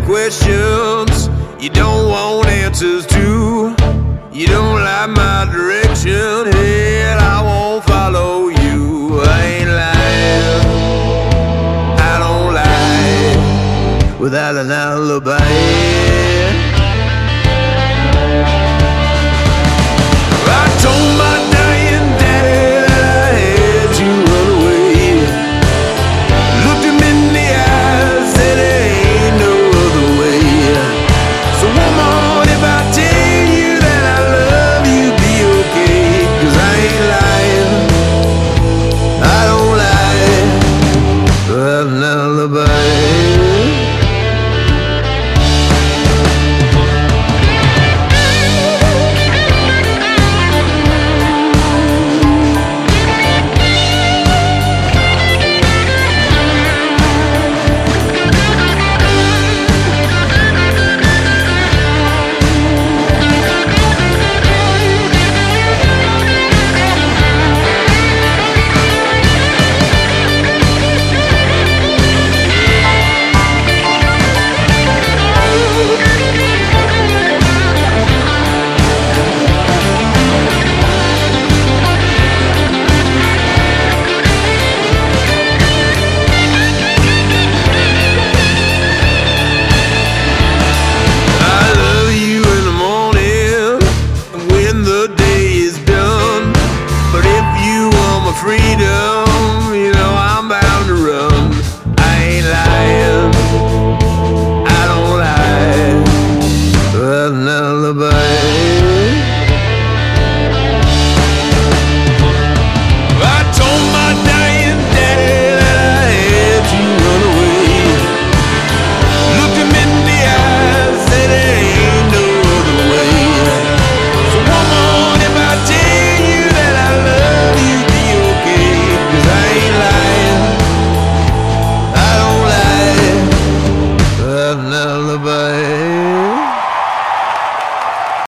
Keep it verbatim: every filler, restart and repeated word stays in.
questions you don't want answers to. You don't like my direction, hell, I won't follow you. I ain't lying, I don't lie without an alibi. I told my dying daddy that I had to run away. Looked him in the eyes, said there ain't no other way. So woman, if I tell you that I love you, be okay, 'cause I ain't lying, I don't lie without an alibi. Freedom, you know I'm bound to run. I ain't lying, I don't lie without an alibi. I told my dying daddy that I had to run away. Looked him in the eyes, said there ain't no other way. So woman, if I tell you that I love you, an alibi.